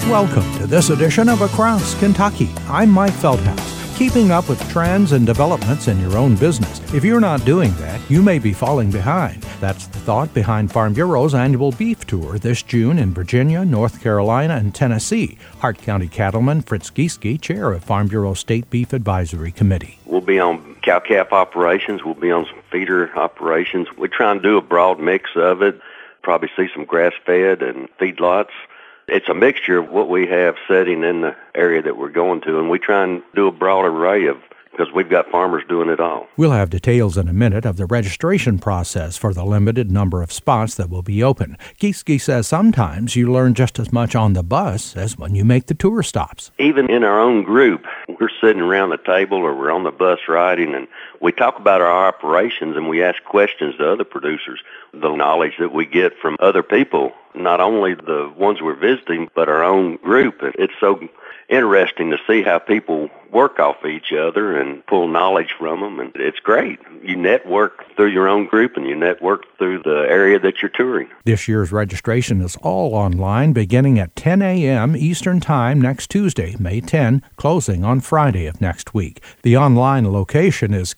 Welcome to this edition of Across Kentucky. I'm Mike Feldhouse, keeping up with trends and developments in your own business. If you're not doing that, you may be falling behind. That's the thought behind Farm Bureau's annual beef tour this June in Virginia, North Carolina, and Tennessee. Hart County Cattleman Fritz Gieske, chair of Farm Bureau State Beef Advisory Committee. We'll be on cow-calf operations. We'll be on some feeder operations. We try and do a broad mix of it. Probably see some grass-fed and feedlots. It's a mixture of what we have setting in the area that we're going to, and we try and do a broad array of, because we've got farmers doing it all. We'll have details in a minute of the registration process for the limited number of spots that will be open. Gieske says sometimes you learn just as much on the bus as when you make the tour stops. Even in our own group, we're sitting around the table or we're on the bus riding, and we talk about our operations and we ask questions to other producers. The knowledge that we get from other people, not only the ones we're visiting, but our own group. It's so interesting to see how people work off each other and pull knowledge from them, and it's great. You network through your own group and you network through the area that you're touring. This year's registration is all online, beginning at 10 a.m. Eastern Time next Tuesday, May 10, closing on Friday of next week. The online location is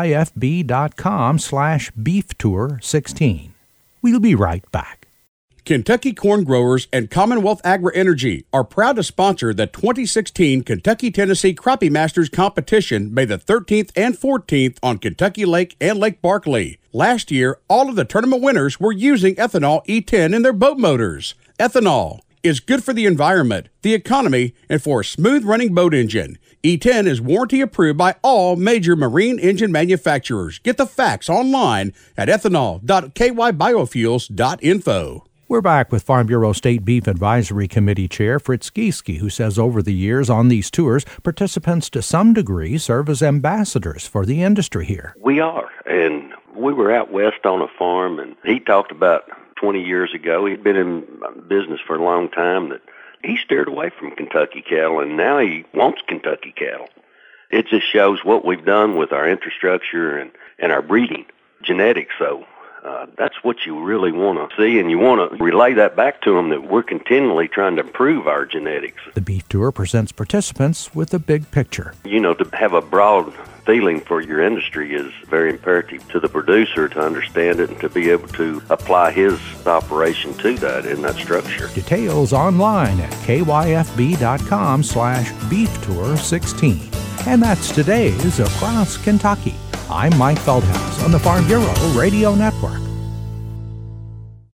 kyfb.com/beeftour16. We'll be right back. Kentucky Corn Growers and Commonwealth Agri-Energy are proud to sponsor the 2016 Kentucky-Tennessee Crappie Masters competition May the 13th and 14th on Kentucky Lake and Lake Barkley. Last year, all of the tournament winners were using ethanol E10 in their boat motors. Ethanol is good for the environment, the economy, and for a smooth-running boat engine. E10 is warranty approved by all major marine engine manufacturers. Get the facts online at ethanol.kybiofuels.info. We're back with Farm Bureau State Beef Advisory Committee Chair Fritz Gieske, who says over the years on these tours, participants to some degree serve as ambassadors for the industry here. We are, and we were out west on a farm, and he talked about 20 years ago, he'd been in business for a long time, that he steered away from Kentucky cattle, and now he wants Kentucky cattle. It just shows what we've done with our infrastructure and our breeding genetics, so that's what you really want to see, and you want to relay that back to them that we're continually trying to improve our genetics. The Beef Tour presents participants with a big picture. You know, to have a broad feeling for your industry is very imperative to the producer to understand it and to be able to apply his operation to that in that structure. Details online at kyfb.com/beeftour16. And that's today's Across Kentucky. I'm Mike Feldhouse on the Farm Bureau Radio Network.